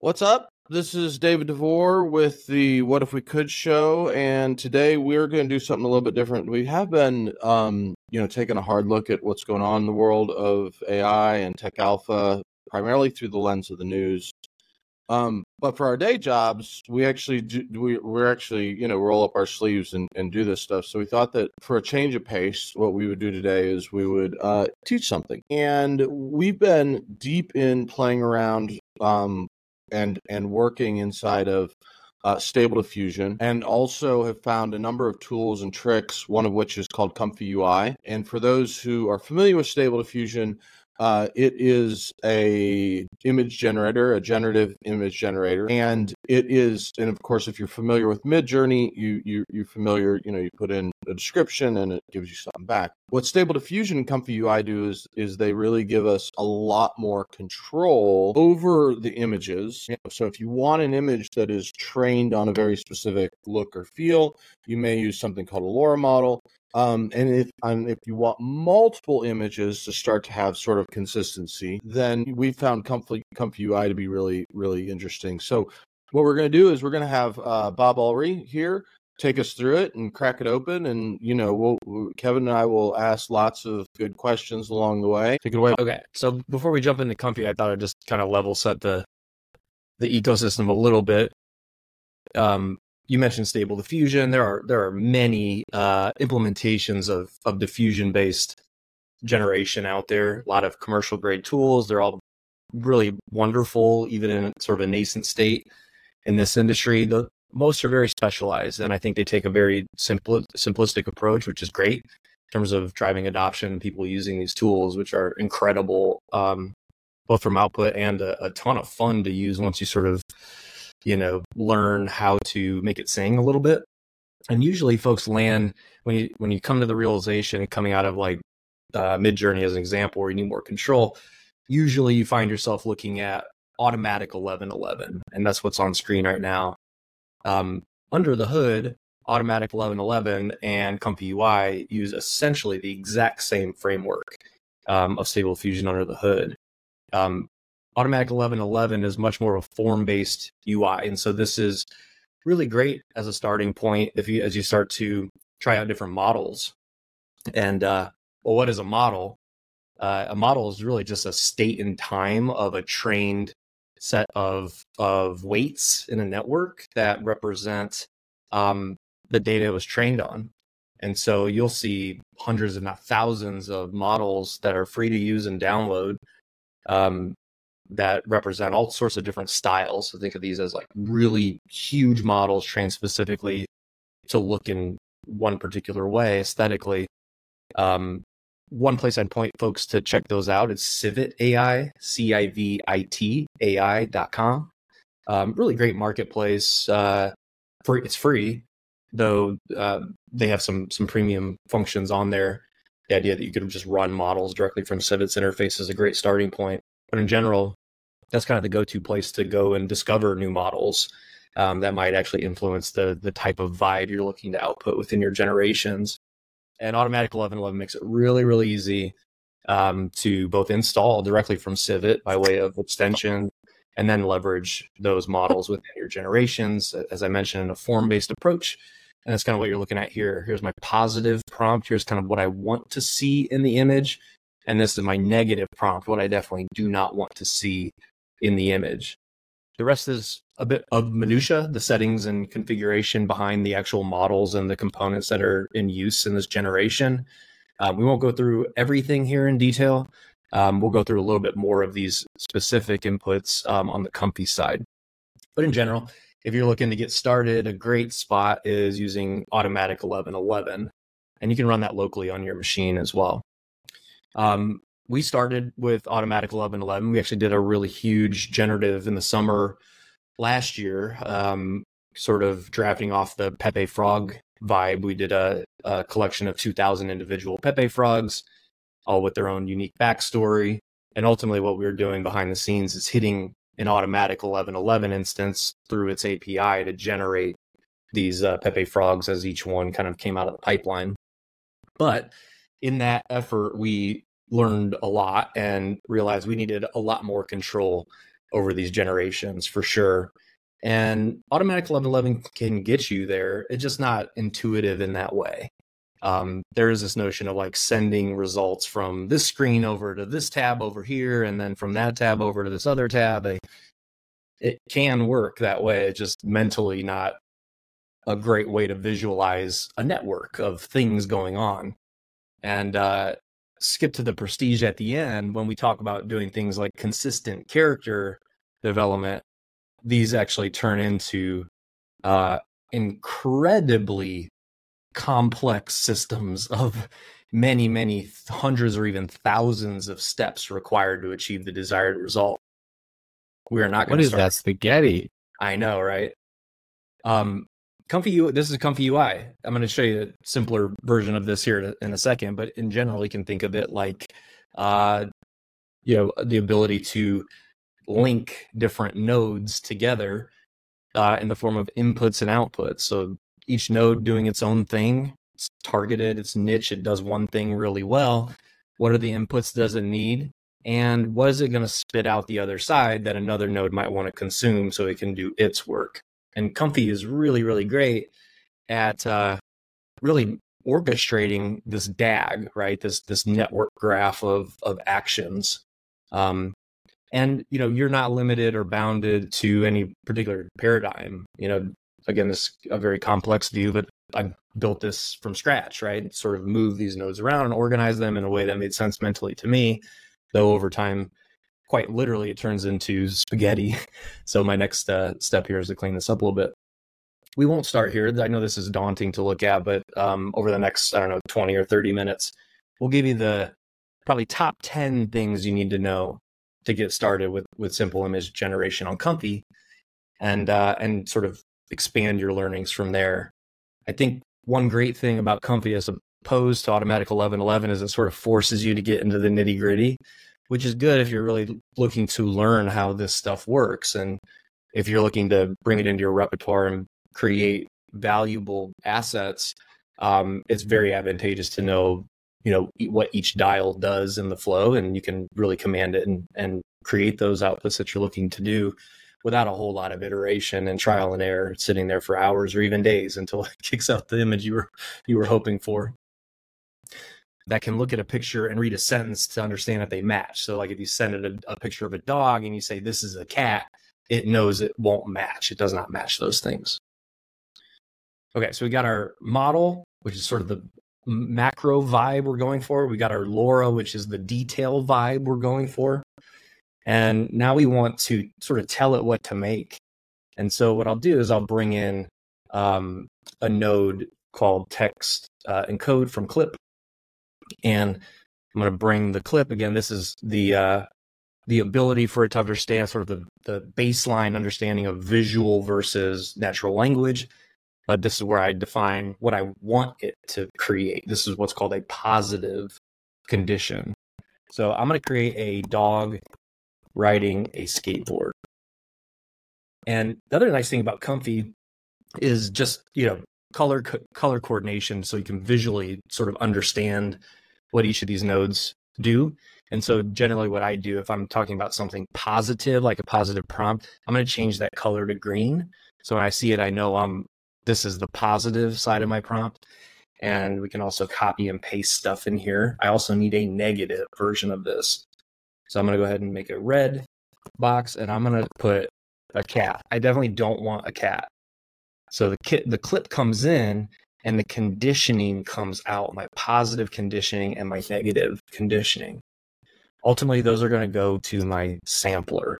What's up? This is David DeVore with the What If We Could show, and today we're going to do something a little bit different. We have been, taking a hard look at what's going on in the world of AI and tech alpha, primarily through the lens of the news. But for our day jobs, we actually we're actually, roll up our sleeves and do this stuff. So we thought that for a change of pace, what we would do today is we would teach something. And we've been deep in playing around and working inside of Stable Diffusion, and also have found a number of tools and tricks, one of which is called Comfy UI. And for those who are familiar with Stable Diffusion, it is a image generator, a generative image generator, and of course, if you're familiar with Midjourney, you're familiar. You put in a description and it gives you something back. What Stable Diffusion and Comfy UI do is they really give us a lot more control over the images. So if you want an image that is trained on a very specific look or feel, you may use something called a LoRa model. And if you want multiple images to start to have sort of consistency, then we found Comfy UI to be really, really interesting. So what we're going to do is we're going to have Bob Ulrey here take us through it and crack it open. And, Kevin and I will ask lots of good questions along the way. Take it away. Okay. So before we jump into Comfy, I thought I'd just kind of level set the ecosystem a little bit. You mentioned Stable Diffusion. There are many implementations of diffusion-based generation out there. A lot of commercial grade tools. They're all really wonderful, even in sort of a nascent state in this industry. Most are very specialized, and I think they take a very simplistic approach, which is great in terms of driving adoption, people using these tools, which are incredible, both from output and a ton of fun to use once you sort of learn how to make it sing a little bit. And usually folks land when you come to the realization coming out of like Midjourney as an example, where you need more control, usually you find yourself looking at Automatic 1111, and that's what's on screen right now. Under the hood, Automatic 1111 and Comfy UI use essentially the exact same framework of Stable Diffusion under the hood. Automatic 1111 is much more of a form-based UI, and so this is really great as a starting point as you start to try out different models. And what is a model? A model is really just a state in time of a trained set of weights in a network that represent the data it was trained on. And so you'll see hundreds, if not thousands, of models that are free to use and download that represent all sorts of different styles. So think of these as like really huge models trained specifically to look in one particular way aesthetically. One place I'd point folks to check those out is Civit AI, CIVIT AI.com. Really great marketplace. It's free, though they have some premium functions on there. The idea that you could just run models directly from Civit's interface is a great starting point. But in general, that's kind of the go-to place to go and discover new models that might actually influence the type of vibe you're looking to output within your generations. And Automatic 1111 makes it really, really easy to both install directly from Civit by way of extension and then leverage those models within your generations, as I mentioned, in a form-based approach. And that's kind of what you're looking at here. Here's my positive prompt. Here's kind of what I want to see in the image. And this is my negative prompt, what I definitely do not want to see in the image. The rest is a bit of minutia, the settings and configuration behind the actual models and the components that are in use in this generation. We won't go through everything here in detail. We'll go through a little bit more of these specific inputs on the Comfy side. But in general, if you're looking to get started, a great spot is using Automatic 1111, and you can run that locally on your machine as well. We started with Automatic 1111. We actually did a really huge generative in the summer last year, sort of drafting off the Pepe Frog vibe. We did a collection of 2,000 individual Pepe Frogs, all with their own unique backstory. And ultimately what we were doing behind the scenes is hitting an Automatic 1111 instance through its API to generate these Pepe Frogs as each one kind of came out of the pipeline. But in that effort, we learned a lot and realized we needed a lot more control over these generations for sure. And Automatic 1111 can get you there. It's just not intuitive in that way. There is this notion of like sending results from this screen over to this tab over here, and then from that tab over to this other tab. It can work that way. It's just mentally not a great way to visualize a network of things going on. And skip to the prestige at the end. When we talk about doing things like consistent character development, these actually turn into incredibly complex systems of many, many hundreds or even thousands of steps required to achieve the desired result. We are not going to start. What is that spaghetti? I know, right? Comfy UI. This is Comfy UI. I'm going to show you a simpler version of this here in a second, but in general, you can think of it like, the ability to link different nodes together in the form of inputs and outputs. So each node doing its own thing, it's targeted, it's niche, it does one thing really well. What are the inputs does it need? And what is it going to spit out the other side that another node might want to consume so it can do its work? And Comfy is really, really great at really orchestrating this DAG, right? This network graph of actions. And you're not limited or bounded to any particular paradigm. Again, this is a very complex view, but I built this from scratch, right? Sort of move these nodes around and organize them in a way that made sense mentally to me. Though over time, quite literally, it turns into spaghetti. So my next step here is to clean this up a little bit. We won't start here. I know this is daunting to look at, but over the next, 20 or 30 minutes, we'll give you the probably top 10 things you need to know to get started with simple image generation on Comfy, and sort of expand your learnings from there. I think one great thing about Comfy as opposed to Automatic 1111 is it sort of forces you to get into the nitty gritty, which is good if you're really looking to learn how this stuff works. And if you're looking to bring it into your repertoire and create valuable assets, it's very advantageous to know, what each dial does in the flow, and you can really command it and create those outputs that you're looking to do without a whole lot of iteration and trial and error, sitting there for hours or even days until it kicks out the image you were hoping for. That can look at a picture and read a sentence to understand if they match. So like if you send it a picture of a dog and you say, this is a cat, it knows it won't match. It does not match those things. Okay, so we got our model, which is sort of the macro vibe we're going for. We got our LoRa, which is the detail vibe we're going for. And now we want to sort of tell it what to make. And so what I'll do is I'll bring in a node called text encode from clip. And I'm going to bring the clip. Again, this is the ability for it to understand sort of the baseline understanding of visual versus natural language. But this is where I define what I want it to create. This is what's called a positive condition. So I'm going to create a dog riding a skateboard. And the other nice thing about Comfy is just, color coordination, so you can visually sort of understand what each of these nodes do. And so generally what I do, if I'm talking about something positive, like a positive prompt, I'm going to change that color to green. So when I see it, I know this is the positive side of my prompt. And we can also copy and paste stuff in here. I also need a negative version of this. So I'm going to go ahead and make a red box, and I'm going to put a cat. I definitely don't want a cat. So the clip comes in and the conditioning comes out, my positive conditioning and my negative conditioning. Ultimately, those are going to go to my sampler.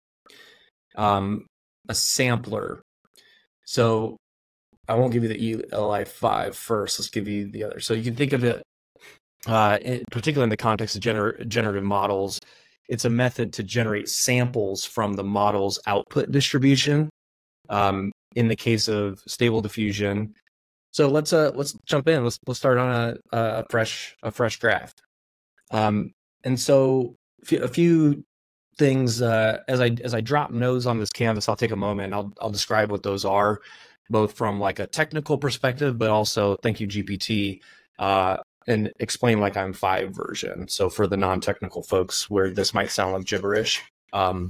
A sampler. So I won't give you the ELI5 first. Let's give you the other. So you can think of it, particularly in the context of generative models, it's a method to generate samples from the model's output distribution. In the case of Stable Diffusion. So let's jump in. Let's start on a fresh graph. And so a few things as I drop nodes on this canvas, I'll take a moment. I'll describe what those are, both from like a technical perspective, but also thank you GPT, and explain like I'm 5 version. So for the non-technical folks where this might sound like gibberish,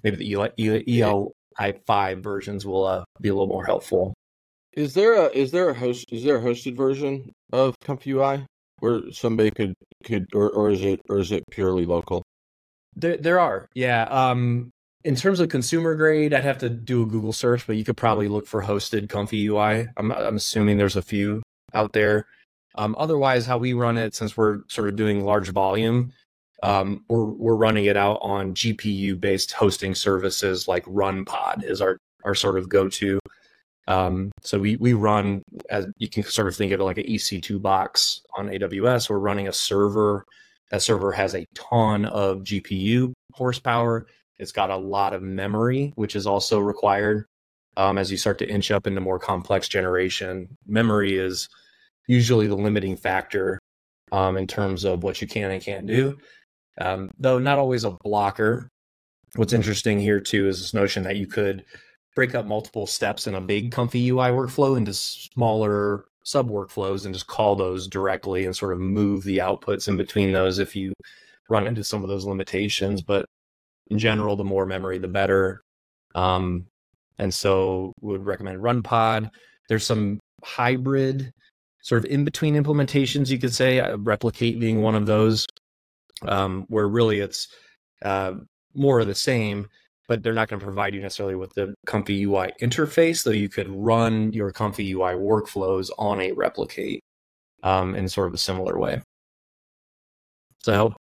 maybe the ELI5 versions will be a little more helpful. Is there a hosted version of Comfy UI where somebody could or is it purely local? There are, yeah. In terms of consumer grade, I'd have to do a Google search, but you could probably look for hosted Comfy UI. I'm assuming there's a few out there. Otherwise, how we run it, since we're sort of doing large volume, we're running it out on GPU based hosting services like RunPod is our sort of go-to. So we run, as you can sort of think of it like an EC2 box on AWS. We're running a server. That server has a ton of GPU horsepower. It's got a lot of memory, which is also required as you start to inch up into more complex generation. Memory is usually the limiting factor in terms of what you can and can't do, though not always a blocker. What's interesting here too is this notion that you could break up multiple steps in a big Comfy UI workflow into smaller sub workflows and just call those directly and sort of move the outputs in between those if you run into some of those limitations. But in general, the more memory, the better. And so would recommend RunPod. There's some hybrid sort of in between implementations, you could say, Replicate being one of those, where really it's more of the same, but they're not going to provide you necessarily with the Comfy UI interface, though you could run your Comfy UI workflows on a Replicate in sort of a similar way. Does that help?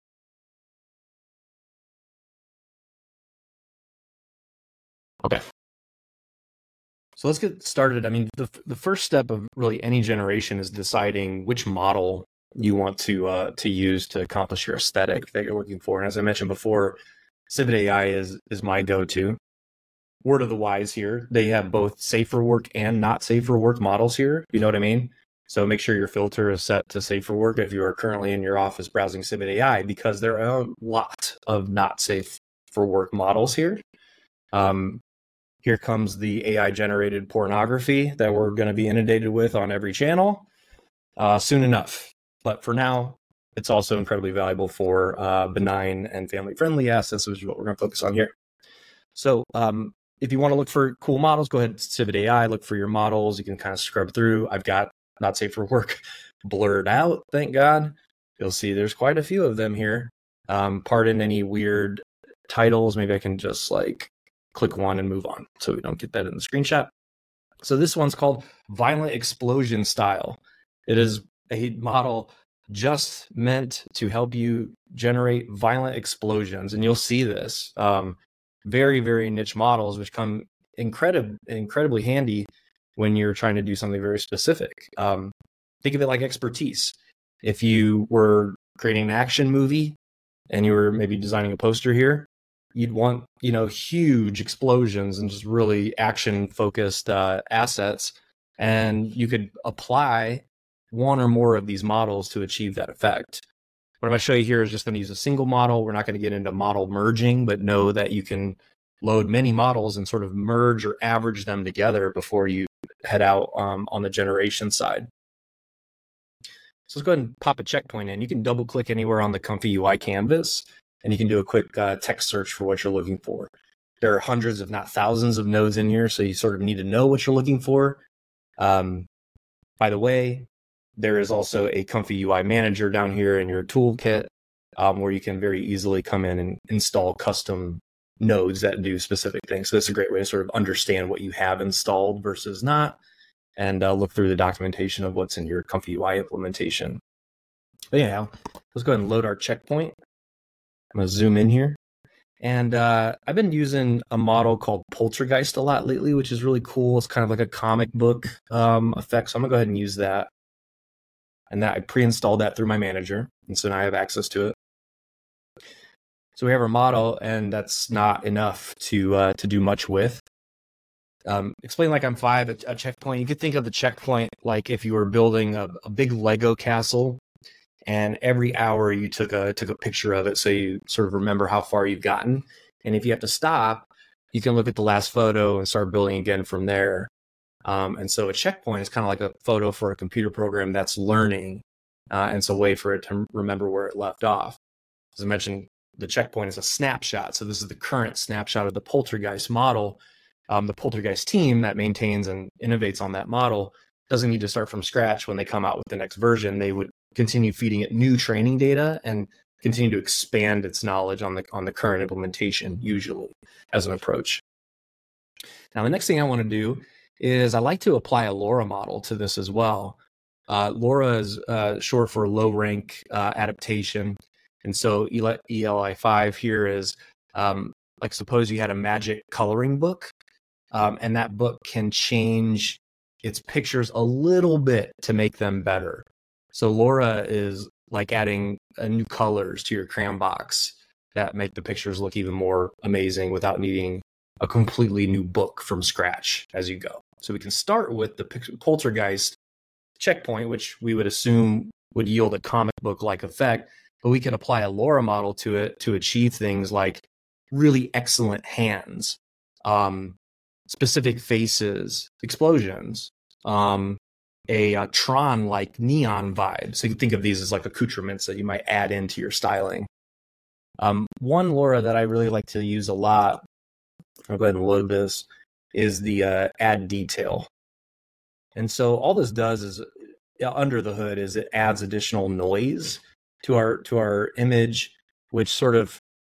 Okay. So let's get started. I mean, the first step of really any generation is deciding which model you want to use to accomplish your aesthetic that you're looking for. And as I mentioned before, Civit AI is my go-to. Word of the wise here, they have both safe for work and not safe for work models here. You know what I mean? So make sure your filter is set to safe for work if you are currently in your office browsing Civit AI, because there are a lot of not safe for work models here. Here comes the AI generated pornography that we're going to be inundated with on every channel soon enough. But for now, it's also incredibly valuable for benign and family friendly assets, which is what we're going to focus on here. So if you want to look for cool models, go ahead to Civit AI, look for your models. You can kind of scrub through. I've got not safe for work blurred out, thank God. You'll see there's quite a few of them here. Pardon any weird titles. Maybe I can just like click one and move on so we don't get that in the screenshot. So this one's called Violent Explosion Style. It is a model just meant to help you generate violent explosions. And you'll see this. Very, very niche models, which come incredibly handy when you're trying to do something very specific. Think of it like expertise. If you were creating an action movie and you were maybe designing a poster here, you'd want, huge explosions and just really action-focused assets. And you could apply one or more of these models to achieve that effect. What I'm going to show you here is just going to use a single model. We're not going to get into model merging, but know that you can load many models and sort of merge or average them together before you head out on the generation side. So let's go ahead and pop a checkpoint in. You can double click anywhere on the Comfy UI canvas, and you can do a quick text search for what you're looking for. There are hundreds, if not thousands, of nodes in here, so you sort of need to know what you're looking for. By the way, there is also a Comfy UI manager down here in your toolkit where you can very easily come in and install custom nodes that do specific things. So that's a great way to sort of understand what you have installed versus not, and look through the documentation of what's in your Comfy UI implementation. But anyhow, let's go ahead and load our checkpoint. I'm going to zoom in here. And I've been using a model called Poltergeist a lot lately, which is really cool. It's kind of like a comic book effect. So I'm going to go ahead and use that. And that I pre-installed that through my manager. And so now I have access to it. So we have our model, and that's not enough to do much with. Explain like I'm five, a checkpoint. You could think of the checkpoint like if you were building a big Lego castle, and every hour you took a picture of it so you sort of remember how far you've gotten. And if you have to stop, you can look at the last photo and start building again from there. And so a checkpoint is kind of like a photo for a computer program that's learning. And it's a way for it to remember where it left off. As I mentioned, the checkpoint is a snapshot. So this is the current snapshot of the Poltergeist model. The Poltergeist team that maintains and innovates on that model doesn't need to start from scratch when they come out with the next version. They would continue feeding it new training data and continue to expand its knowledge on the current implementation, usually, as an approach. Now, the next thing I want to do is I like to apply a LoRa model to this as well. LoRa is short for low rank adaptation. And so ELI5 here is like, suppose you had a magic coloring book, and that book can change its pictures a little bit to make them better. So LoRa is like adding new colors to your crayon box that make the pictures look even more amazing without needing a completely new book from scratch as you go. So we can start with the Poltergeist checkpoint, which we would assume would yield a comic book-like effect, but we can apply a LoRa model to it to achieve things like really excellent hands, specific faces, explosions, a Tron-like neon vibe. So you can think of these as like accoutrements that you might add into your styling. One LoRa that I really like to use a lot, I'll go ahead and load this, is the add detail. And so all this does is, under the hood, is it adds additional noise to our image, which sort of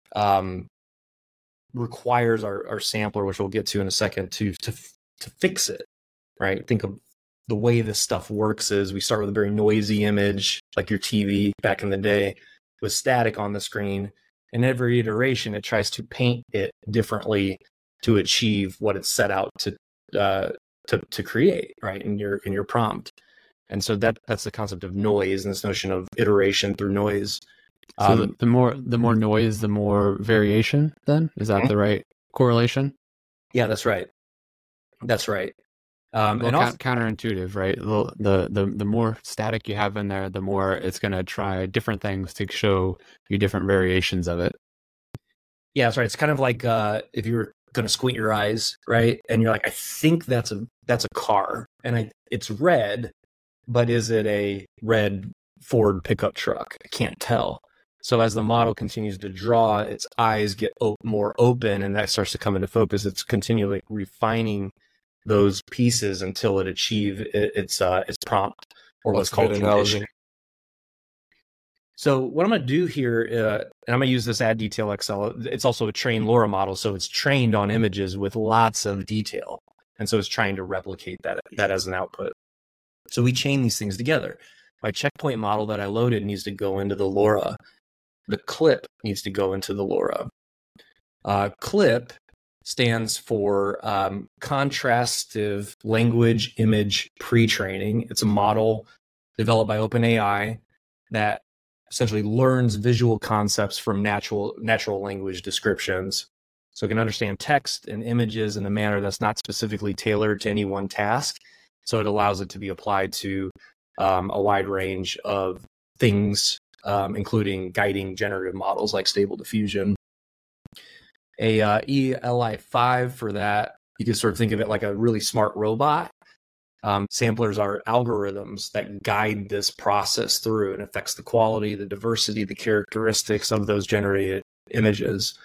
requires our sampler, which we'll get to in a second, to fix it, right? Think of the way this stuff works is we start with a very noisy image, like your TV back in the day, with static on the screen. And every iteration, it tries to paint it differently to achieve what it's set out to create, right, in your prompt. And so that's the concept of noise and this notion of iteration through noise. So the more noise, the more variation. Then is that the right correlation? Yeah, that's right. That's right. And also counterintuitive, right? The more static you have in there, the more it's going to try different things to show you different variations of it. Yeah, that's right. It's kind of like if you were going to squint your eyes, right? And you're like, I think that's a car, and it's red, but is it a red Ford pickup truck? I can't tell. So as the model continues to draw, its eyes get more open, and that starts to come into focus. It's continually refining those pieces until it achieves its prompt, or what's called condition. So what I'm going to do here, and I'm going to use this add detail XL. It's also a trained LoRa model, so it's trained on images with lots of detail, and so it's trying to replicate that as an output. So we chain these things together. My checkpoint model that I loaded needs to go into the LoRa. The clip needs to go into the LoRa. Clip stands for Contrastive Language Image Pre-training. It's a model developed by OpenAI that essentially learns visual concepts from natural language descriptions. So it can understand text and images in a manner that's not specifically tailored to any one task. So it allows it to be applied to a wide range of things, including guiding generative models like Stable Diffusion. A ELI5 for that, you can sort of think of it like a really smart robot. Samplers are algorithms that guide this process through and affects the quality, the diversity, the characteristics of those generated images.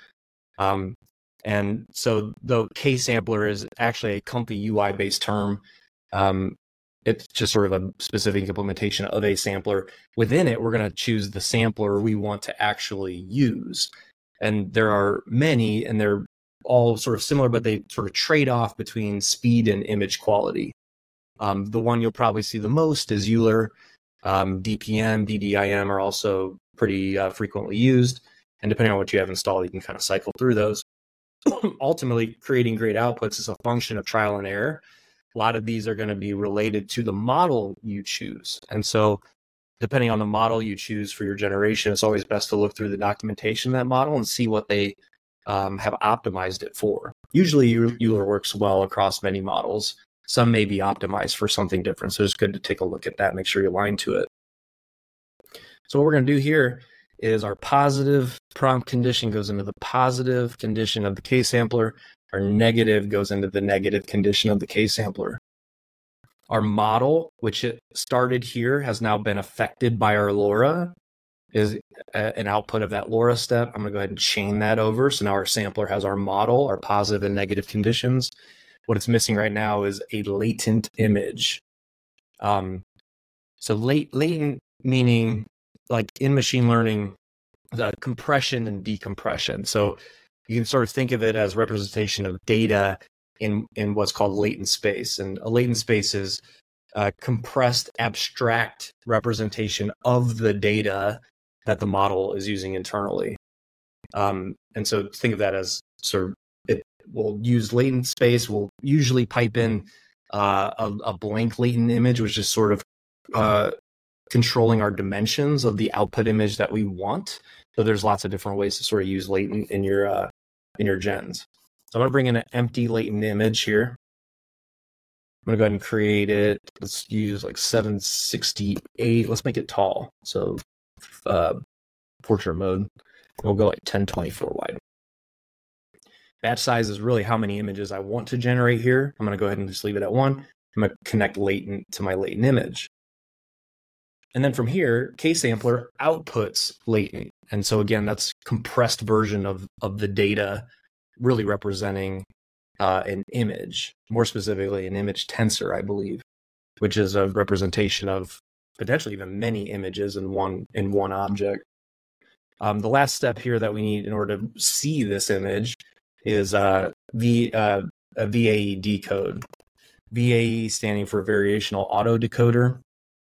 And so the K-sampler is actually a Comfy UI-based term. It's just sort of a specific implementation of a sampler. Within it, we're going to choose the sampler we want to actually use. And there are many, and they're all sort of similar, but they sort of trade off between speed and image quality. The one you'll probably see the most is Euler. DPM, DDIM are also pretty frequently used. And depending on what you have installed, you can kind of cycle through those. Ultimately, creating great outputs is a function of trial and error. A lot of these are going to be related to the model you choose. And so depending on the model you choose for your generation, it's always best to look through the documentation of that model and see what they have optimized it for. Usually Euler works well across many models. Some may be optimized for something different. So it's good to take a look at that, make sure you align to it. So what we're going to do here is our positive prompt condition goes into the positive condition of the K-sampler. Our negative goes into the negative condition of the K-sampler. Our model, which it started here, has now been affected by our LoRa. is an output of that LoRa step. I'm going to go ahead and chain that over. So now our sampler has our model, our positive and negative conditions. What it's missing right now is a latent image. So latent meaning, like in machine learning, the compression and decompression. So you can sort of think of it as representation of data in what's called latent space. And a latent space is a compressed, abstract representation of the data that the model is using internally. And so think of that as sort of, it will use latent space. We'll usually pipe in a blank latent image, which is sort of controlling our dimensions of the output image that we want. So there's lots of different ways to sort of use latent in your gens. So I'm going to bring in an empty latent image here. I'm going to go ahead and create it. Let's use like 768. Let's make it tall. So portrait mode. We'll go like 1024 wide. Batch size is really how many images I want to generate here. I'm going to go ahead and just leave it at 1. I'm going to connect latent to my latent image. And then from here, K-sampler outputs latent. And so again, that's compressed version of the data really representing an image, more specifically an image tensor, I believe, which is a representation of potentially even many images in one object. The last step here that we need in order to see this image is a VAE decode. VAE standing for variational auto decoder.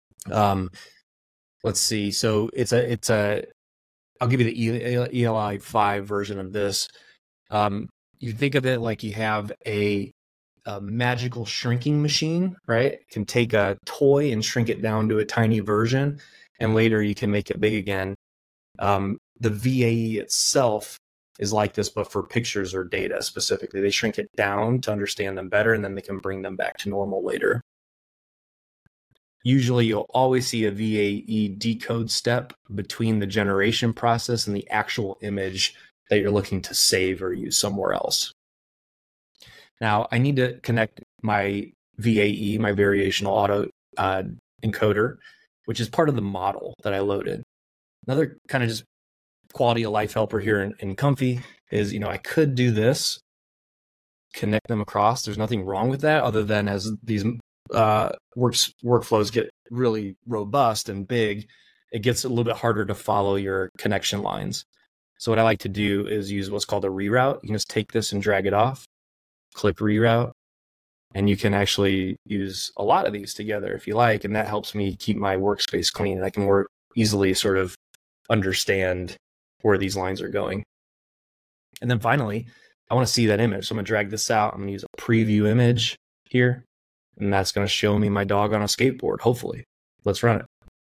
Let's see. So it's a I'll give you the ELI 5 version of this. You think of it like you have a magical shrinking machine, right? It can take a toy and shrink it down to a tiny version, and later you can make it big again. The VAE itself is like this, but for pictures or data specifically. They shrink it down to understand them better, and then they can bring them back to normal later. Usually you'll always see a VAE decode step between the generation process and the actual image that you're looking to save or use somewhere else. Now, I need to connect my VAE, my variational auto encoder, which is part of the model that I loaded. Another kind of just quality of life helper here in Comfy is, I could do this, connect them across. There's nothing wrong with that, other than as these workflows get really robust and big, it gets a little bit harder to follow your connection lines. So what I like to do is use what's called a reroute. You can just take this and drag it off, click reroute, and you can actually use a lot of these together if you like, and that helps me keep my workspace clean. I can more easily sort of understand where these lines are going. And then finally, I want to see that image. So I'm going to drag this out. I'm going to use a preview image here, and that's going to show me my dog on a skateboard, hopefully. Let's run it.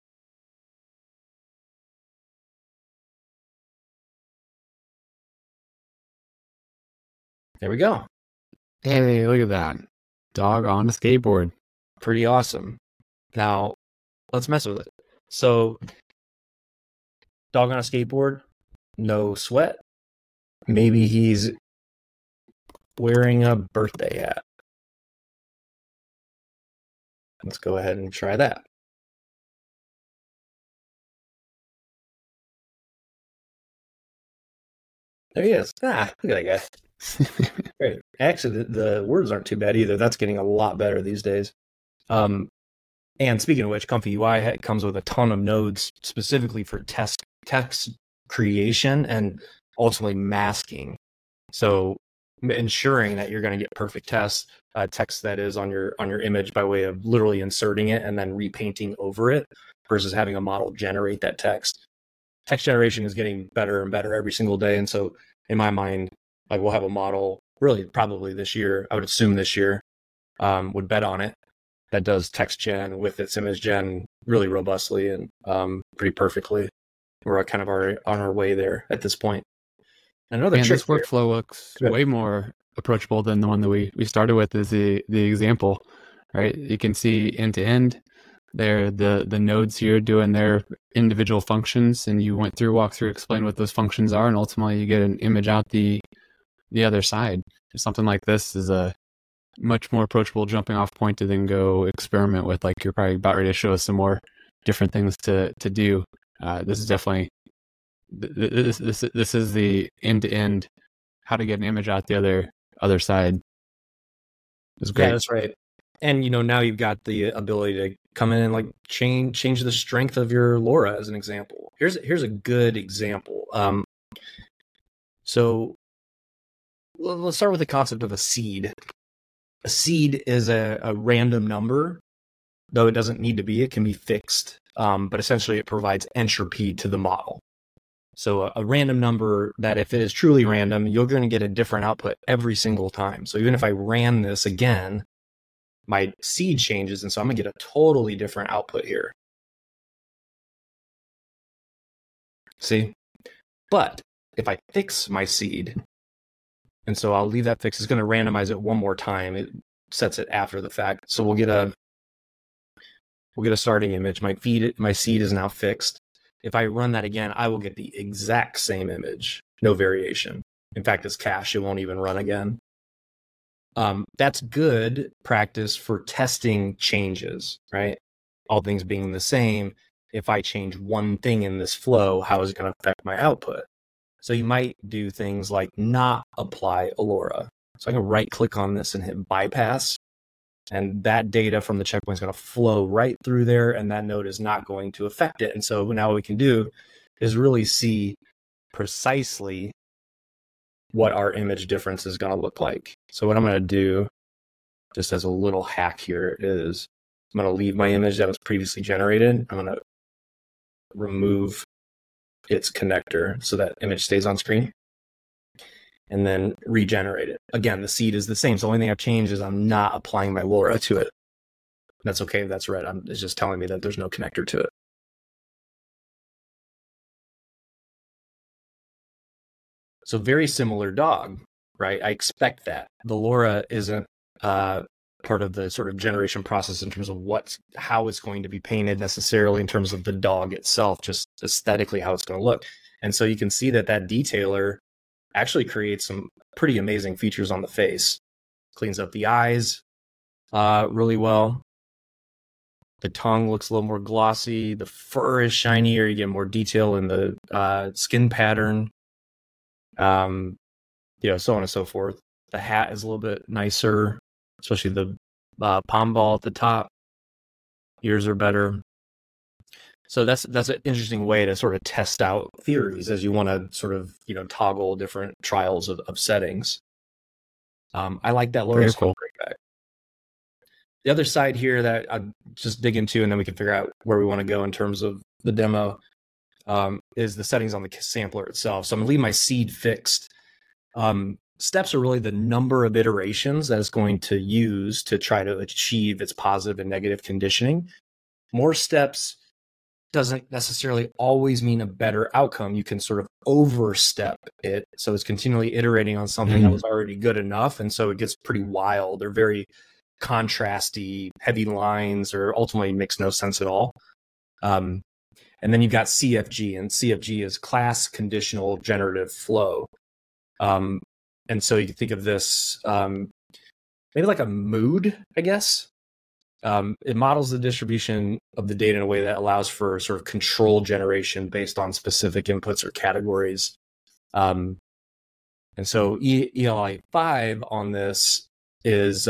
There we go. Hey, look at that. Dog on a skateboard. Pretty awesome. Now, let's mess with it. So, dog on a skateboard, no sweat. Maybe he's wearing a birthday hat. Let's go ahead and try that. There he is. Look at that guy. Great. Actually, the words aren't too bad either. That's getting a lot better these days. And speaking of which, Comfy UI comes with a ton of nodes specifically for text creation and ultimately masking. So ensuring that you're going to get perfect text that is on your image by way of literally inserting it and then repainting over it versus having a model generate that text. Text generation is getting better and better every single day. And so in my mind, like, we'll have a model really probably this year, I would assume this year, would bet on it, that does text gen with its image gen really robustly and pretty perfectly. We're kind of on our way there at this point. Another trick this workflow looks way more approachable than the one that we started with is the example, right? You can see end to end there, the nodes here doing their individual functions, and you walk through, explain what those functions are, and ultimately you get an image out the other side. Something like this is a much more approachable jumping off point to then go experiment with. Like, you're probably about ready to show us some more different things to do This is definitely this is the end-to-end how to get an image out the other side. It's great. Yeah, that's right. And now you've got the ability to come in and like change the strength of your LoRa as an example. Here's a good example. So let's start with the concept of a seed. A seed is a random number, though it doesn't need to be. It can be fixed, but essentially it provides entropy to the model. So a random number that if it is truly random, you're going to get a different output every single time. So even if I ran this again, my seed changes, and so I'm going to get a totally different output here. See? But if I fix my seed, and so I'll leave that fixed, it's going to randomize it one more time. It sets it after the fact. So we'll get a starting image. My seed is now fixed. If I run that again, I will get the exact same image, no variation. In fact, it's cache. It won't even run again. That's good practice for testing changes, right? All things being the same, if I change one thing in this flow, how is it going to affect my output? So you might do things like not apply a LoRa. So I can right click on this and hit bypass. And that data from the checkpoint is going to flow right through there, and that node is not going to affect it. And so now what we can do is really see precisely what our image difference is going to look like. So what I'm going to do, just as a little hack here, is I'm going to leave my image that was previously generated. I'm going to remove its connector so that image stays on screen, and then regenerate it. Again, the seed is the same. So the only thing I've changed is I'm not applying my LoRa to it. That's okay if that's red. It's just telling me that there's no connector to it. So very similar dog, right? I expect that. The LoRa isn't part of the sort of generation process in terms of how it's going to be painted necessarily in terms of the dog itself, just aesthetically how it's going to look. And so you can see that detailer actually creates some pretty amazing features on the face. Cleans up the eyes really well. The tongue looks a little more glossy. The fur is shinier. You get more detail in the skin pattern. So on and so forth. The hat is a little bit nicer, especially the palm ball at the top. Ears are better. So that's an interesting way to sort of test out theories as you want to sort of toggle different trials of settings. I like that LoRa scope right back. The other side here that I'll just dig into, and then we can figure out where we want to go in terms of the demo, is the settings on the sampler itself. So I'm going to leave my seed fixed. Steps are really the number of iterations that it's going to use to try to achieve its positive and negative conditioning. More steps doesn't necessarily always mean a better outcome. You can sort of overstep it. So it's continually iterating on something that was already good enough. And so it gets pretty wild. They're very contrasty, heavy lines, or ultimately makes no sense at all. And then you've got CFG, and CFG is class conditional generative flow. And so you can think of this maybe like a mood, I guess. It models the distribution of the data in a way that allows for sort of control generation based on specific inputs or categories. And so ELI 5 on this is,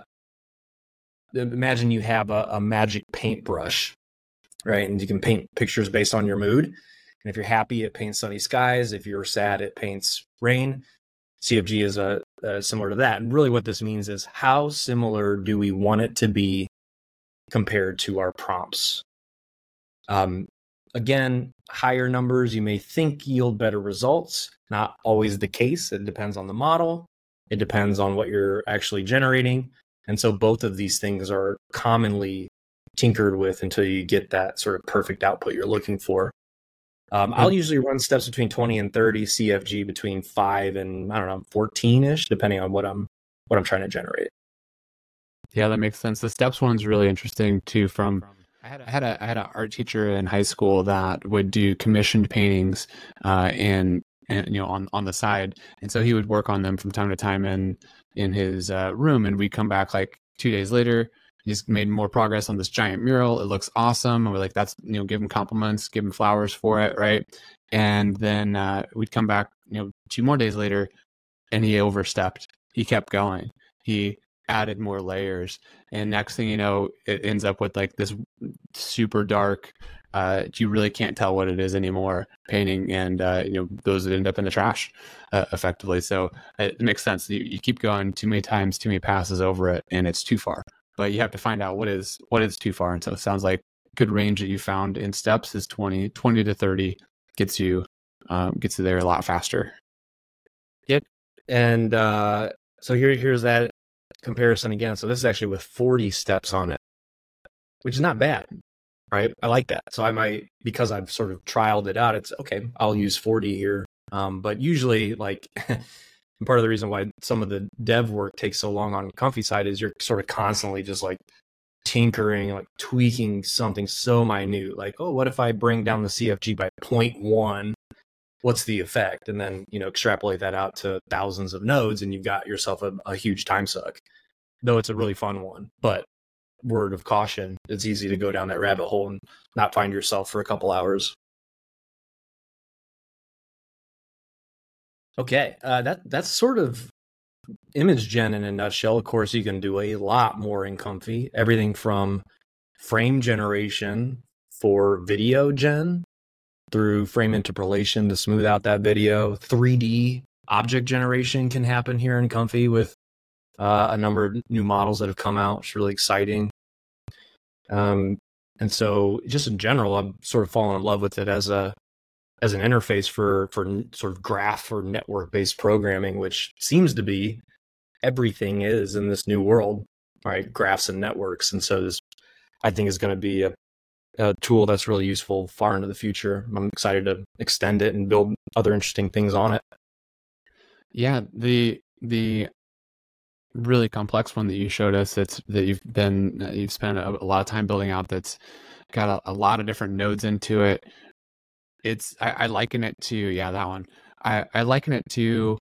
imagine you have a magic paintbrush, right? And you can paint pictures based on your mood. And if you're happy, it paints sunny skies. If you're sad, it paints rain. CFG is similar to that. And really what this means is how similar do we want it to be compared to our prompts? Again, higher numbers you may think yield better results. Not always the case. It depends on the model. It depends on what you're actually generating. And so both of these things are commonly tinkered with until you get that sort of perfect output you're looking for. I'll usually run steps between 20 and 30, CFG between 5 and 14-ish, depending on what I'm trying to generate. Yeah, that makes sense. The steps one's really interesting too. I had an art teacher in high school that would do commissioned paintings, and on the side, and so he would work on them from time to time in his room, and we'd come back like 2 days later, he's made more progress on this giant mural. It looks awesome. And we're like, that's, give him compliments, give him flowers for it. Right. And then we'd come back, 2 more days later, and he overstepped. He kept going. He added more layers. And next thing you know, it ends up with like this super dark, you really can't tell what it is anymore painting. And, those end up in the trash effectively. So it makes sense. You keep going too many times, too many passes over it, and it's too far. But you have to find out what is too far. And so it sounds like good range that you found in steps is 20 to 30 gets you there a lot faster. Yep. And so here's that comparison again. So this is actually with 40 steps on it, which is not bad, right? I like that. So I might, because I've sort of trialed it out, it's okay, I'll use 40 here. But usually, like, part of the reason why some of the dev work takes so long on Comfy side is you're sort of constantly just like tinkering, like tweaking something so minute, like, oh, what if I bring down the CFG by 0.1? What's the effect? And then, extrapolate that out to thousands of nodes, and you've got yourself a huge time suck, though it's a really fun one. But word of caution, it's easy to go down that rabbit hole and not find yourself for a couple hours. Okay, that's sort of image gen in a nutshell. Of course, you can do a lot more in Comfy. Everything from frame generation for video gen through frame interpolation to smooth out that video. 3D object generation can happen here in Comfy with a number of new models that have come out. It's really exciting. And so just in general, I'm sort of falling in love with it as an interface for sort of graph or network-based programming, which seems to be everything is in this new world, right? Graphs and networks. And so this, I think, is going to be a tool that's really useful far into the future. I'm excited to extend it and build other interesting things on it. Yeah, the really complex one that you showed us that you've spent a lot of time building out, that's got a lot of different nodes into it. I liken it to that one. I liken it to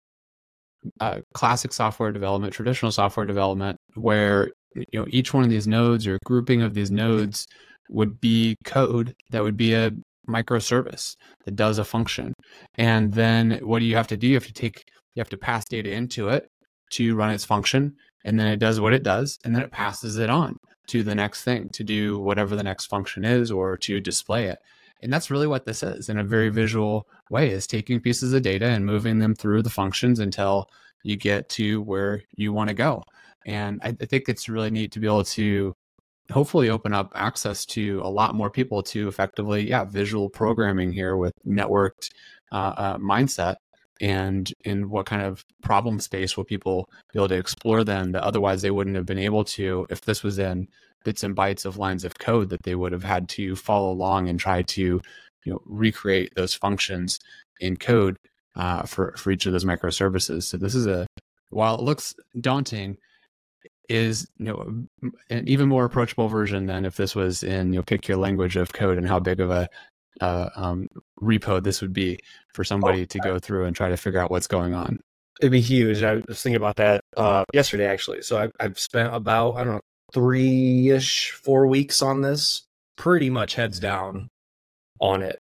classic software development, traditional software development, where each one of these nodes or grouping of these nodes would be code that would be a microservice that does a function. And then what do you have to do? You have to pass data into it to run its function, and then it does what it does, and then it passes it on to the next thing to do whatever the next function is, or to display it. And that's really what this is in a very visual way, is taking pieces of data and moving them through the functions until you get to where you want to go. And I think it's really neat to be able to hopefully open up access to a lot more people to effectively, visual programming here with networked mindset, and in what kind of problem space will people be able to explore then that otherwise they wouldn't have been able to if this was in bits and bytes of lines of code that they would have had to follow along and try to recreate those functions in code for each of those microservices. So this is while it looks daunting, is an even more approachable version than if this was in pick your language of code, and how big of a repo this would be for somebody to go through and try to figure out what's going on. It'd be huge. I was thinking about that yesterday, actually. So I've spent about, 4 weeks on this, pretty much heads down on it.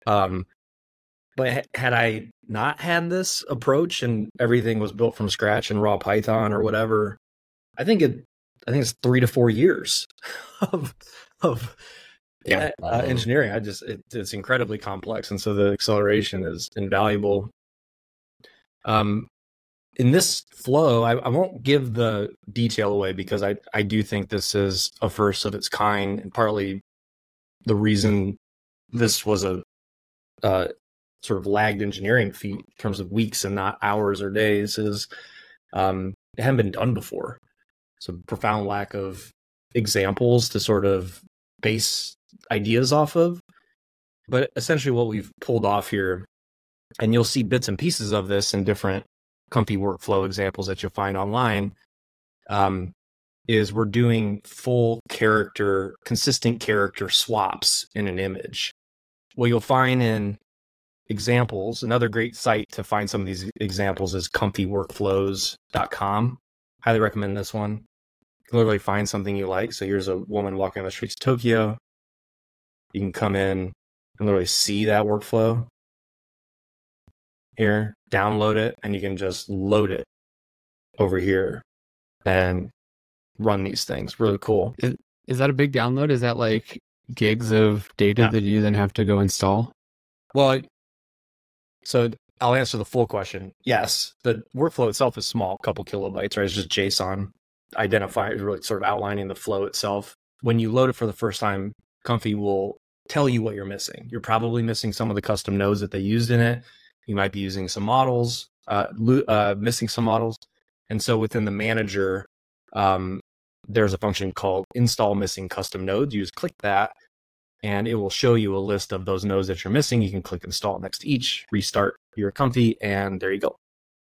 But had I not had this approach and everything was built from scratch in raw Python or whatever, I think it's 3 to 4 years of engineering. It's incredibly complex, and so the acceleration is invaluable. In this flow, I won't give the detail away because I do think this is a first of its kind, and partly the reason this was a sort of lagged engineering feat in terms of weeks and not hours or days is it hadn't been done before. So profound lack of examples to sort of base ideas off of. But essentially what we've pulled off here, and you'll see bits and pieces of this in different Comfy workflow examples that you'll find online, is we're doing full character, consistent character swaps in an image. What you'll find in examples, another great site to find some of these examples is comfyworkflows.com. Highly recommend this one. literally find something you like. So here's a woman walking on the streets of Tokyo. You can come in and literally see that workflow here, download it, and you can just load it over here and run these things. Really cool. Is that a big download? Is that like gigs of data that you then have to go install? Well, so I'll answer the full question. Yes, the workflow itself is small, a couple kilobytes, right? It's just JSON identified, really sort of outlining the flow itself. When you load it for the first time, Comfy will tell you what you're missing. You're probably missing some of the custom nodes that they used in it. You might be using some models, missing some models. And so within the manager, there's a function called install missing custom nodes. You just click that and it will show you a list of those nodes that you're missing. You can click install next to each, restart your Comfy, and there you go.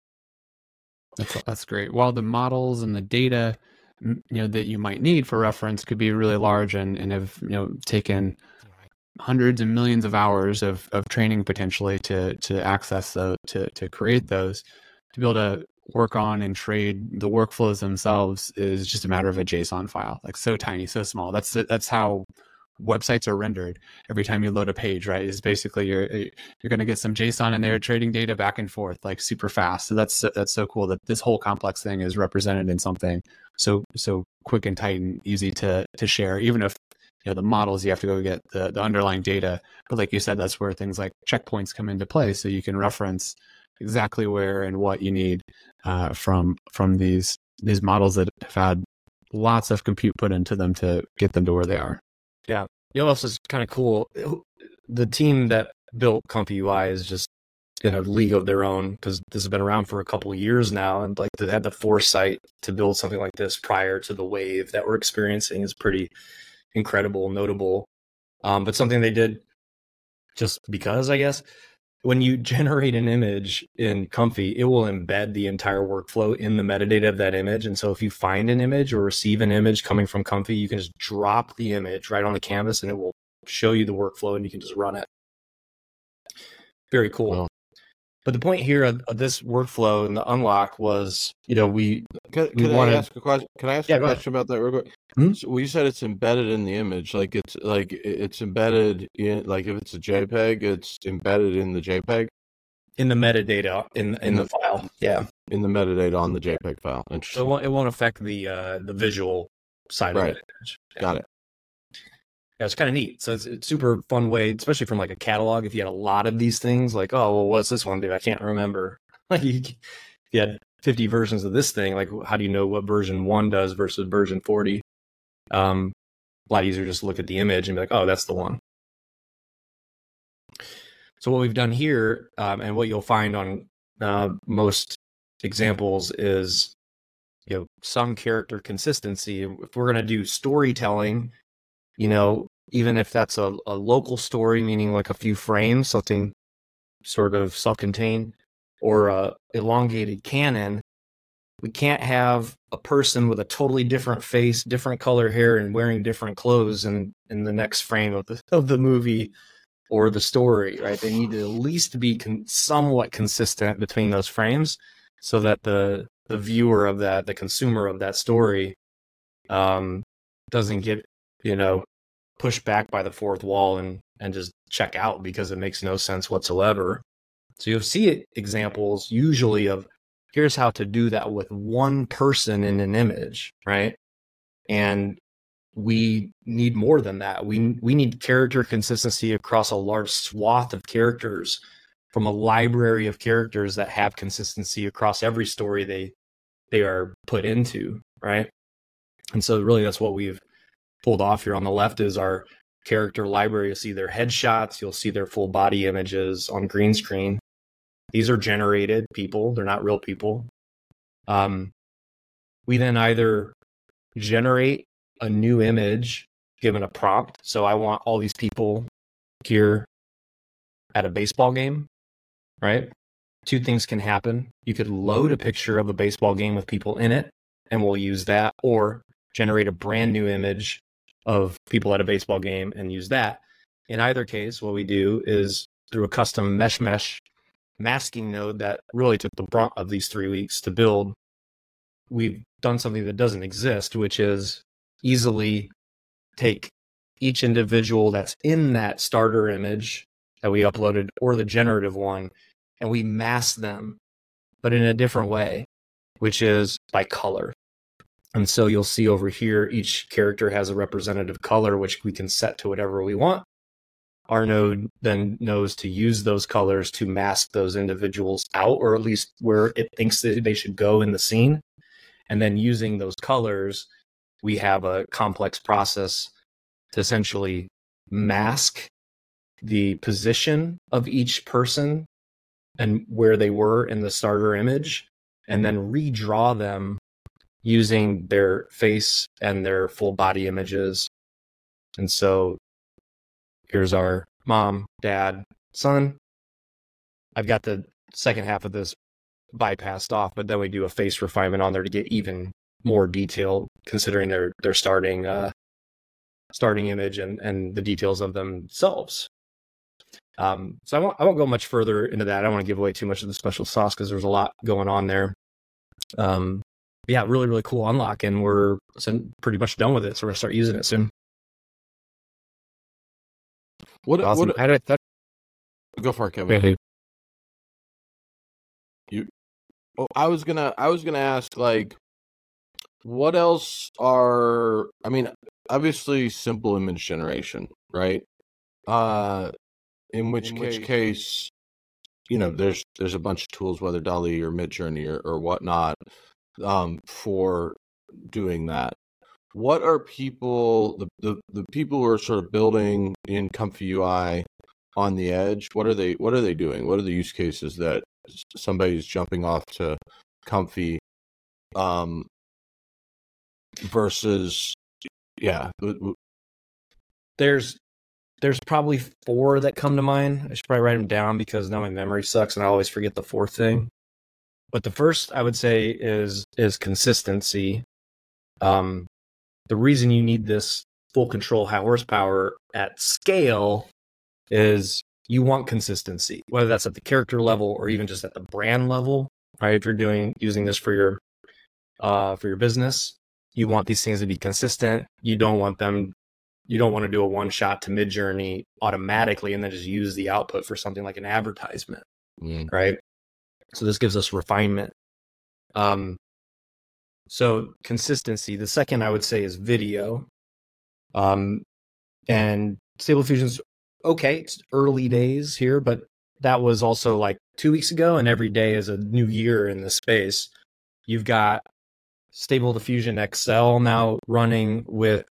That's great. While the models and the data, that you might need for reference could be really large and have, taken hundreds and millions of hours of training potentially to access those, to create those, to be able to work on and trade the workflows themselves is just a matter of a JSON file, like so tiny, so small. That's how websites are rendered. Every time you load a page, right, is basically you're going to get some JSON in there, trading data back and forth, like super fast. So that's so cool that this whole complex thing is represented in something so quick and tight and easy to share, even if the models, you have to go get the underlying data. But like you said, that's where things like checkpoints come into play. So you can reference exactly where and what you need from these models that have had lots of compute put into them to get them to where they are. Yeah. You know what else is kind of cool? The team that built Comfy UI is just in a league of their own, because this has been around for a couple of years now, and like they had the foresight to build something like this prior to the wave that we're experiencing is pretty incredible, notable. But something they did just because, I guess, when you generate an image in Comfy, it will embed the entire workflow in the metadata of that image. And so if you find an image or receive an image coming from Comfy, you can just drop the image right on the canvas and it will show you the workflow and you can just run it. Very cool. Wow. But the point here of this workflow and the unlock was, Can I ask a question? Can I ask a question about that real quick? So you said it's embedded in the image, like it's embedded in, like if it's a JPEG, it's embedded in the JPEG, in the metadata in the file. Yeah, in the metadata on the JPEG file. Interesting. So it won't affect the visual side of it. Yeah. Got it. Yeah, it's kind of neat. So it's a super fun way, especially from like a catalog. If you had a lot of these things, like, oh, well, what's this one do? I can't remember. Like you had 50 versions of this thing. Like, how do you know what version 1 does versus version 40? A lot easier just to look at the image and be like, oh, that's the one. So what we've done here, and what you'll find on most examples is, some character consistency. If we're going to do storytelling, even if that's a local story, meaning like a few frames, something sort of self-contained, or a elongated canon, we can't have a person with a totally different face, different color hair, and wearing different clothes in the next frame of the movie or the story, right? They need to at least be somewhat consistent between those frames so that the viewer of that, the consumer of that story, doesn't get, pushed back by the fourth wall and just check out because it makes no sense whatsoever. So you'll see examples usually of, here's how to do that with one person in an image, right? And we need more than that. We need character consistency across a large swath of characters from a library of characters that have consistency across every story they are put into, right? And so really that's what we've pulled off here. On the left is our character library. You'll see their headshots. You'll see their full body images on green screen. These are generated people. They're not real people. We then either generate a new image given a prompt. So I want all these people here at a baseball game, right? Two things can happen. You could load a picture of a baseball game with people in it, and we'll use that, or generate a brand new image of people at a baseball game and use that. In either case, what we do is through a custom mesh masking node that really took the brunt of these 3 weeks to build, we've done something that doesn't exist, which is easily take each individual that's in that starter image that we uploaded or the generative one, and we mask them, but in a different way, which is by color. And so you'll see over here, each character has a representative color, which we can set to whatever we want. Our node then knows to use those colors to mask those individuals out, or at least where it thinks that they should go in the scene. And then using those colors, we have a complex process to essentially mask the position of each person and where they were in the starter image, and then redraw them using their face and their full body images. And so here's our mom, dad, son. I've got the second half of this bypassed off, but then we do a face refinement on there to get even more detail, considering their starting image and the details of themselves. So I won't go much further into that. I don't want to give away too much of the special sauce because there's a lot going on there. Yeah, really, really cool unlock, and we're pretty much done with it. So we're gonna start using it soon. Awesome. Go for it, Kevin. I was gonna ask, like, what else are? I mean, obviously, simple image generation, right? In which case, you know, there's a bunch of tools, whether DALL-E or Midjourney or whatnot, for doing that. What are people, the people who are sort of building in Comfy UI on the edge? What are they doing? What are the use cases that somebody's jumping off to Comfy versus There's probably 4 that come to mind. I should probably write them down because now my memory sucks and I always forget the 4th thing. But the first I would say is consistency. The reason you need this full control high horsepower at scale is you want consistency, whether that's at the character level or even just at the brand level, right? If you're using this for your business, you want these things to be consistent. You don't want to do a one shot to Midjourney automatically and then just use the output for something like an advertisement, right? So this gives us refinement. So consistency. The second I would say is video. And Stable Diffusion's okay. It's early days here, but that was also like 2 weeks ago, and every day is a new year in this space. You've got Stable Diffusion XL now running with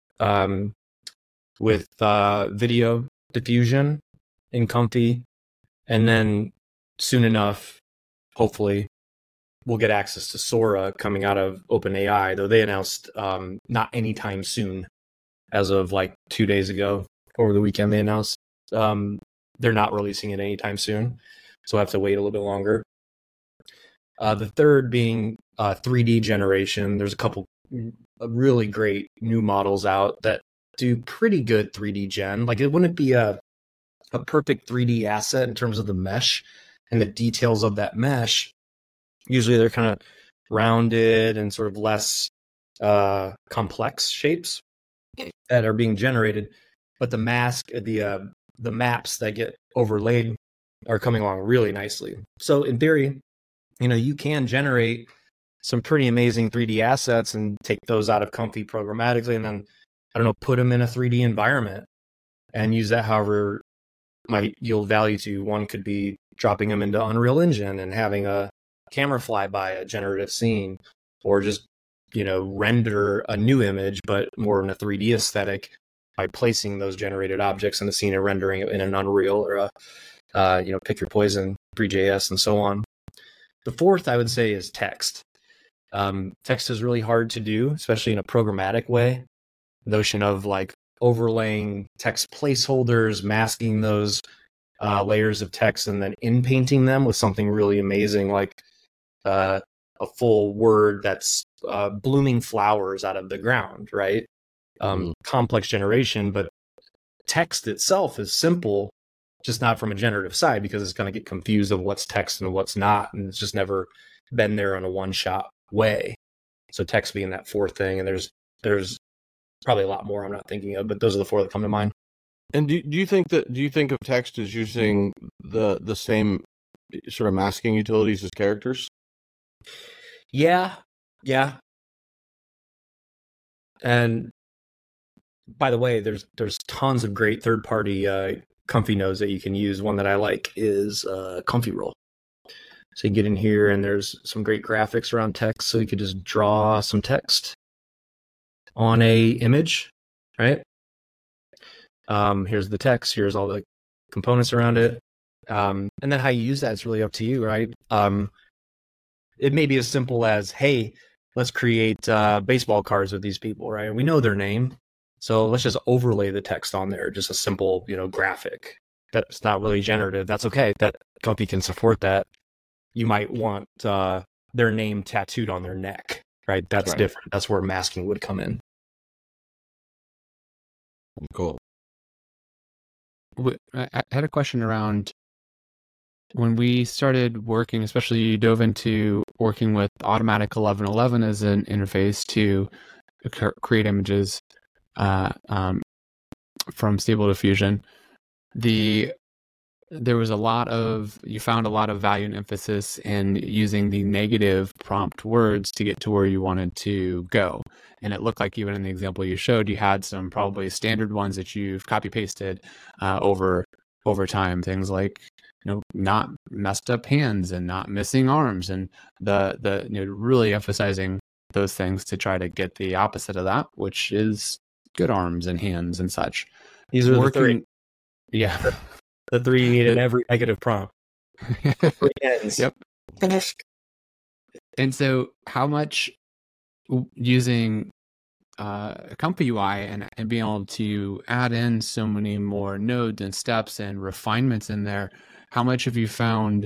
video diffusion in Comfy, and then soon enough, hopefully, we'll get access to Sora coming out of OpenAI, though they announced not anytime soon. As of like 2 days ago, over the weekend, they announced they're not releasing it anytime soon, so I have to wait a little bit longer. The third being 3D generation. There's a couple really great new models out that do pretty good 3D gen. Like, it wouldn't be a perfect 3D asset in terms of the mesh and the details of that mesh. Usually they're kind of rounded and sort of less complex shapes that are being generated, but the maps that get overlaid are coming along really nicely. So in theory, you can generate some pretty amazing 3D assets and take those out of Comfy programmatically, and then put them in a 3D environment and use that however might yield value to you. One could be dropping them into Unreal Engine and having a camera fly by a generative scene, or just render a new image but more in a 3D aesthetic by placing those generated objects in the scene and rendering it in an Unreal or a pick your poison 3JS and so on. The fourth I would say is text. Text is really hard to do, especially in a programmatic way. The notion of like overlaying text placeholders, masking those layers of text, and then in-painting them with something really amazing like a full word that's blooming flowers out of the ground, right? Complex generation, but text itself is simple, just not from a generative side, because it's going to get confused of what's text and what's not, and it's just never been there in a one-shot way. So text being that fourth thing, and there's probably a lot more I'm not thinking of, but those are the four that come to mind. And do you think of text as using the same sort of masking utilities as characters? Yeah. And by the way, there's tons of great third-party comfy nodes that you can use. One that I like is ComfyRoll. So you get in here, and there's some great graphics around text, so you could just draw some text on a image, right? Here's the text. Here's all the components around it. And then how you use that is really up to you, right? It may be as simple as, hey, let's create baseball cards with these people, right? We know their name, so let's just overlay the text on there, just a simple, graphic. That's not really generative. That's okay. That Comfy can support that. You might want their name tattooed on their neck, right? That's different. That's where masking would come in. Cool. I had a question around when we started working, especially you dove into working with Automatic 1111 as an interface to create images from Stable Diffusion. There was you found a lot of value and emphasis in using the negative prompt words to get to where you wanted to go. And it looked like even in the example you showed, you had some probably standard ones that you've copy pasted over time. Things like, not messed up hands and not missing arms, and the really emphasizing those things to try to get the opposite of that, which is good arms and hands and such. These are the three. Yeah. The three you need in every negative prompt. Yep. And so how much using Comfy UI and being able to add in so many more nodes and steps and refinements in there, how much have you found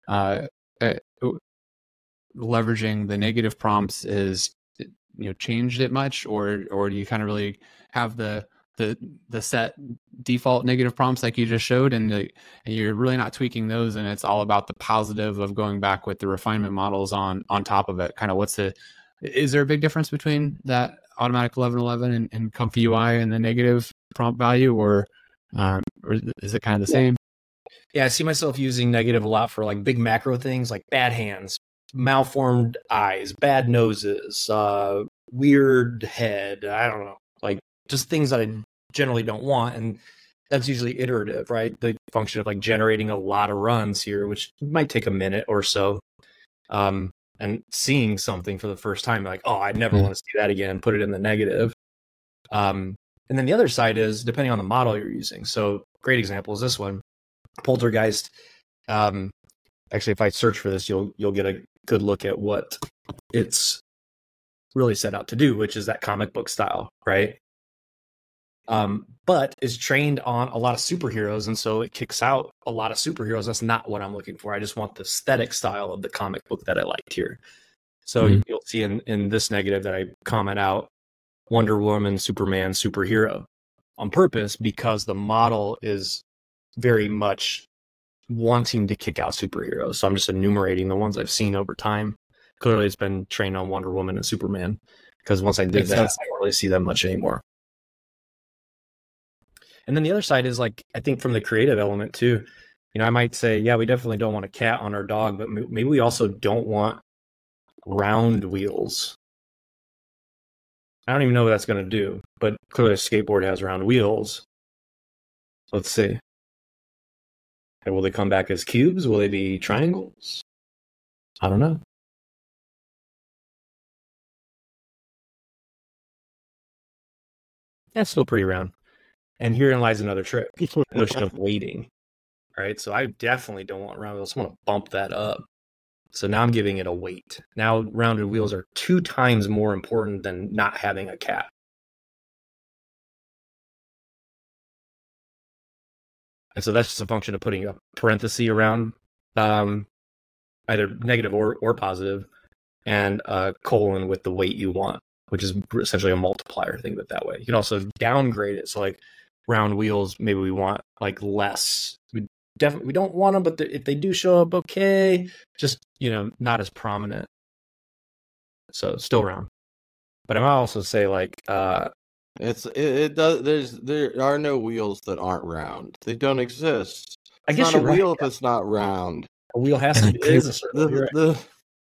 leveraging the negative prompts is changed it much, or do you kind of really have the set default negative prompts like you just showed, and you're really not tweaking those, and it's all about the positive of going back with the refinement models on top of it? Kind of is there a big difference between that Automatic 1111 and Comfy UI and the negative prompt value, or is it kind of the same? Yeah, I see myself using negative a lot for like big macro things like bad hands, malformed eyes, bad noses, weird head. I don't know, like just things that I generally don't want. And that's usually iterative, right? The function of like generating a lot of runs here, which might take a minute or so. And seeing something for the first time, like, oh, I never want to see that again, put it in the negative. And then the other side is depending on the model you're using. So great example is this one, Poltergeist. Actually, if I search for this, you'll get a good look at what it's really set out to do, which is that comic book style, right? But is trained on a lot of superheroes, and so it kicks out a lot of superheroes. That's not what I'm looking for. I just want the aesthetic style of the comic book that I liked here. So you'll see in this negative that I comment out Wonder Woman, Superman, superhero on purpose, because the model is very much wanting to kick out superheroes. So I'm just enumerating the ones I've seen over time. Clearly it's been trained on Wonder Woman and Superman, because once I did that, I don't really see them much anymore. And then the other side is like, I think from the creative element too, I might say, yeah, we definitely don't want a cat on our dog, but maybe we also don't want round wheels. I don't even know what that's going to do, but clearly a skateboard has round wheels. Let's see. And will they come back as cubes? Will they be triangles? I don't know. That's still pretty round. And herein lies another trick, the notion of weighting. Right? So I definitely don't want round wheels. I want to bump that up. So now I'm giving it a weight. Now rounded wheels are 2 times more important than not having a cat. And so that's just a function of putting a parenthesis around either negative or positive, and a colon with the weight you want, which is essentially a multiplier. Think of it that way. You can also downgrade it. So like round wheels, maybe we want like less. We don't want them, but if they do show up, okay, just not as prominent. So still round. But I might also say like it does. There are no wheels that aren't round. They don't exist. I It's guess not a you're right. wheel if it's not round. A wheel has to be is a circle. You're right.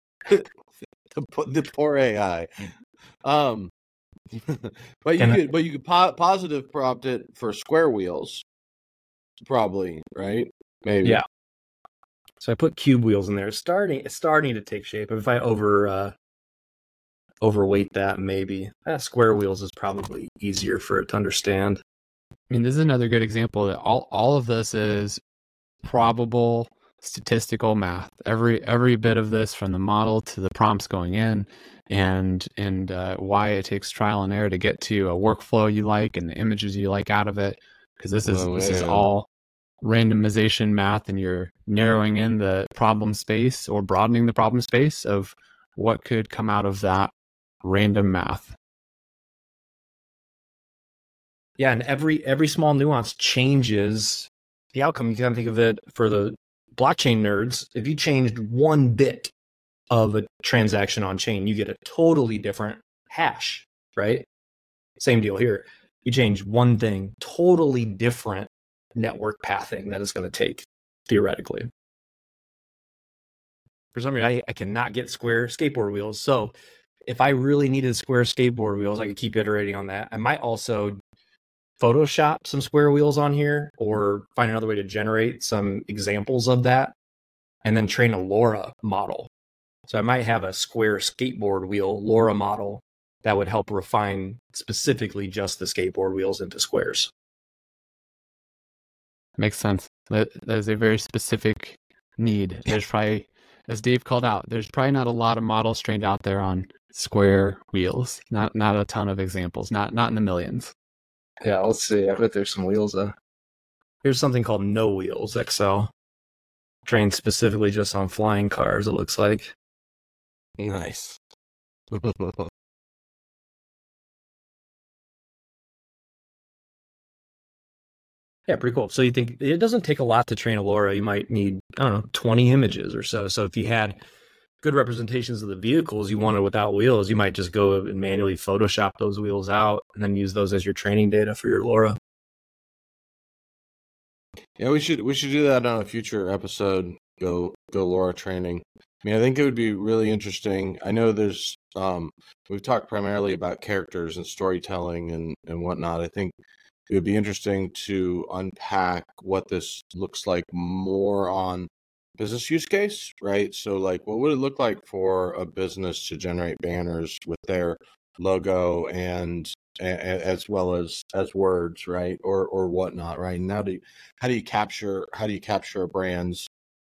The poor AI. But you could positive prompt it for square wheels, probably, right? Maybe. Yeah. So I put cube wheels in there. It's starting to take shape. If I overweight that, maybe square wheels is probably easier for it to understand. I mean, this is another good example that all of this is probable statistical math. Every bit of this, from the model to the prompts going in, and why it takes trial and error to get to a workflow you like and the images you like out of it, because this is all randomization math, and you're narrowing in the problem space or broadening the problem space of what could come out of that random math. Yeah, and every small nuance changes the outcome. You can think of it for the blockchain nerds. If you changed one bit of a transaction on chain, you get a totally different hash, right? Same deal here. You change one thing, totally different network pathing that it's going to take, theoretically. For some reason, I cannot get square skateboard wheels. So if I really needed square skateboard wheels, I could keep iterating on that. I might also Photoshop some square wheels on here, or find another way to generate some examples of that, and then train a LoRa model. So I might have a square skateboard wheel LoRa model that would help refine specifically just the skateboard wheels into squares. Makes sense. That is a very specific need. There's probably, as Dave called out, there's probably not a lot of models trained out there on square wheels. Not a ton of examples. Not in the millions. Yeah, let's see. I bet there's some wheels. Here's something called No Wheels XL, trained specifically just on flying cars. It looks like. Nice. Yeah, pretty cool. So you think it doesn't take a lot to train a LoRa. You might need, 20 images or so. So if you had good representations of the vehicles you wanted without wheels, you might just go and manually Photoshop those wheels out and then use those as your training data for your LoRa. Yeah, we should do that on a future episode. Go LoRa training. I mean, I think it would be really interesting. I know there's we've talked primarily about characters and storytelling and whatnot. I think it would be interesting to unpack what this looks like more on business use case, right? So like, what would it look like for a business to generate banners with their logo and as well as words, right? Or whatnot, right? And how do you capture a brand's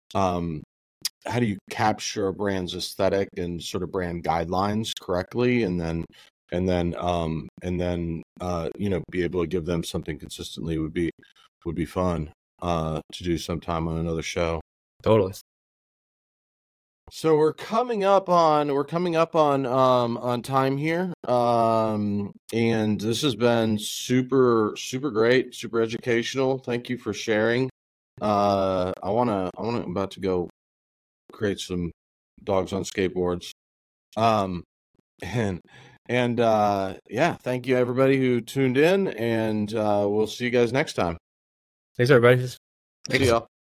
aesthetic and sort of brand guidelines correctly, and then be able to give them something consistently would be fun to do sometime on another show. Totally. So we're coming up on time here, and this has been super great, super educational. Thank you for sharing. I'm about to go create some dogs on skateboards, and thank you everybody who tuned in, and we'll see you guys next time. Thanks everybody. See y'all.